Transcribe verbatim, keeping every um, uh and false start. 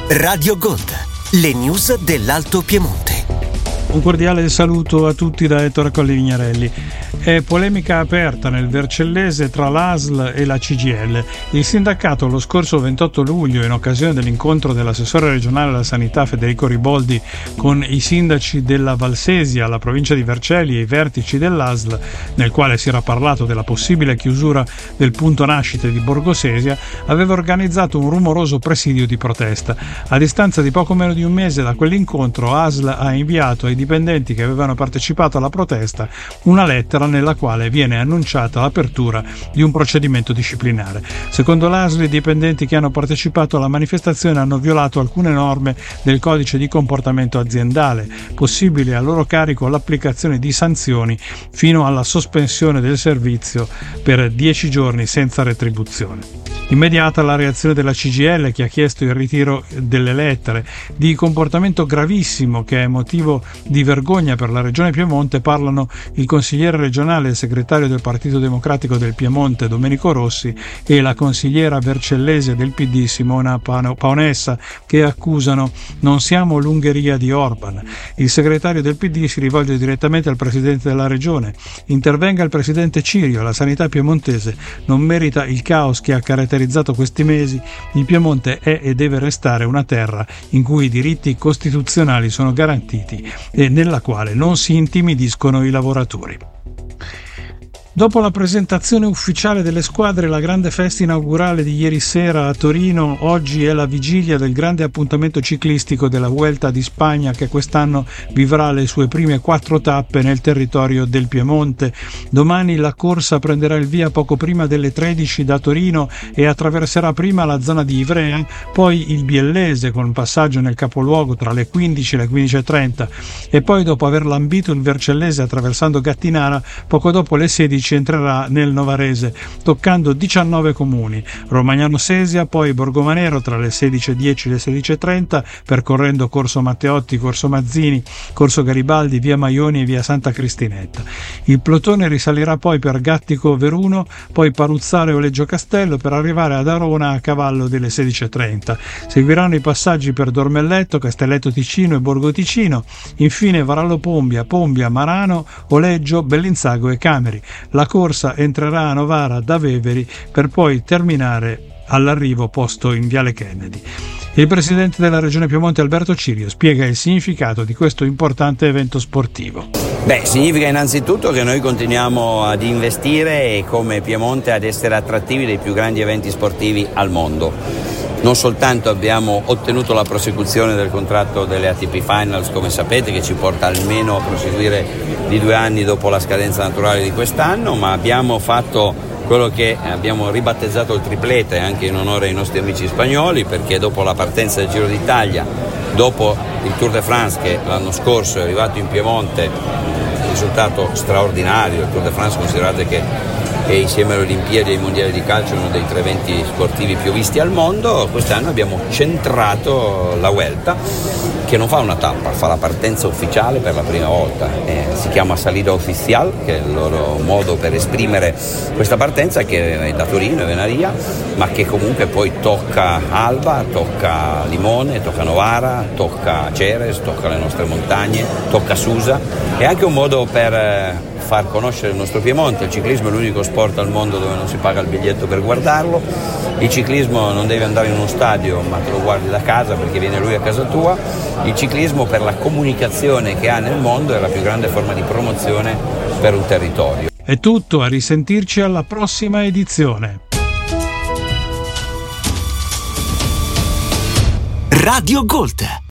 Radio Gold, le news dell'Alto Piemonte. Un cordiale saluto a tutti da Ettore Colli Vignarelli. È polemica aperta nel Vercellese tra l'A S L e la C G I L. Il sindacato lo scorso ventotto luglio, in occasione dell'incontro dell'assessore regionale alla sanità Federico Riboldi con i sindaci della Valsesia, la provincia di Vercelli e i vertici dell'A S L, nel quale si era parlato della possibile chiusura del punto nascite di Borgosesia, aveva organizzato un rumoroso presidio di protesta. A distanza di poco meno di un mese da quell'incontro, A S L ha inviato ai dipendenti che avevano partecipato alla protesta una lettera nella quale viene annunciata l'apertura di un procedimento disciplinare. Secondo l'A S L, i dipendenti che hanno partecipato alla manifestazione hanno violato alcune norme del codice di comportamento aziendale, possibile a loro carico l'applicazione di sanzioni fino alla sospensione del servizio per dieci giorni senza retribuzione. Immediata la reazione della C G I L, che ha chiesto il ritiro delle lettere. Di comportamento gravissimo che è motivo di vergogna per la Regione Piemonte parlano il consigliere regionale e segretario del Partito Democratico del Piemonte Domenico Rossi e la consigliera vercellese del P D Simona Paonessa, che accusano: non siamo l'Ungheria di Orban. Il segretario del P D si rivolge direttamente al presidente della Regione: intervenga il presidente Cirio, la sanità piemontese non merita il caos che ha caratterizzato questi mesi. Il Piemonte è e deve restare una terra in cui i diritti costituzionali sono garantiti e nella quale non si intimidiscono i lavoratori. Dopo la presentazione ufficiale delle squadre e la grande festa inaugurale di ieri sera a Torino, oggi è la vigilia del grande appuntamento ciclistico della Vuelta di Spagna, che quest'anno vivrà le sue prime quattro tappe nel territorio del Piemonte. Domani la corsa prenderà il via poco prima delle tredici da Torino e attraverserà prima la zona di Ivrea, poi il Biellese con passaggio nel capoluogo tra le quindici e le quindici e trenta e poi, dopo aver lambito il Vercellese attraversando Gattinara, poco dopo le sedici entrerà nel Novarese, toccando diciannove comuni: Romagnano Sesia, poi Borgomanero tra le sedici e dieci e le sedici e trenta, percorrendo Corso Matteotti, Corso Mazzini, Corso Garibaldi, via Maioni e via Santa Cristinetta. Il plotone risalirà poi per Gattico Veruno, poi Paruzzare o Leggio Castello, per arrivare ad Arona a cavallo delle sedici e trenta. Seguiranno i passaggi per Dormelletto, Castelletto Ticino e Borgo Ticino, infine Varallo Pombia, Pombia, Marano, Oleggio, Bellinzago e Cameri. La corsa entrerà a Novara da Veveri per poi terminare all'arrivo posto in Viale Kennedy. Il presidente della Regione Piemonte Alberto Cirio spiega il significato di questo importante evento sportivo. Beh, significa innanzitutto che noi continuiamo ad investire e come Piemonte ad essere attrattivi dei più grandi eventi sportivi al mondo. Non soltanto abbiamo ottenuto la prosecuzione del contratto delle A T P Finals, come sapete, che ci porta almeno a proseguire di due anni dopo la scadenza naturale di quest'anno, ma abbiamo fatto quello che abbiamo ribattezzato il triplete, anche in onore ai nostri amici spagnoli, perché dopo la partenza del Giro d'Italia, dopo il Tour de France che l'anno scorso è arrivato in Piemonte, un risultato straordinario. Il Tour de France, considerate che è insieme alle Olimpiadi e ai Mondiali di calcio uno dei tre eventi sportivi più visti al mondo. Quest'anno abbiamo centrato la Vuelta, che non fa una tappa, fa la partenza ufficiale per la prima volta. Eh, si chiama Salida Oficial, che è il loro modo per esprimere questa partenza, che è da Torino e Venaria, ma che comunque poi tocca Alba, tocca Limone, tocca Novara, tocca Ceres, tocca le nostre montagne, tocca Susa. È anche un modo per eh, far conoscere il nostro Piemonte. Il ciclismo è l'unico sport al mondo dove non si paga il biglietto per guardarlo. Il ciclismo non devi andare in uno stadio, ma te lo guardi da casa perché viene lui a casa tua. Il ciclismo, per la comunicazione che ha nel mondo, è la più grande forma di promozione per un territorio. È tutto, a risentirci alla prossima edizione. Radio Gold.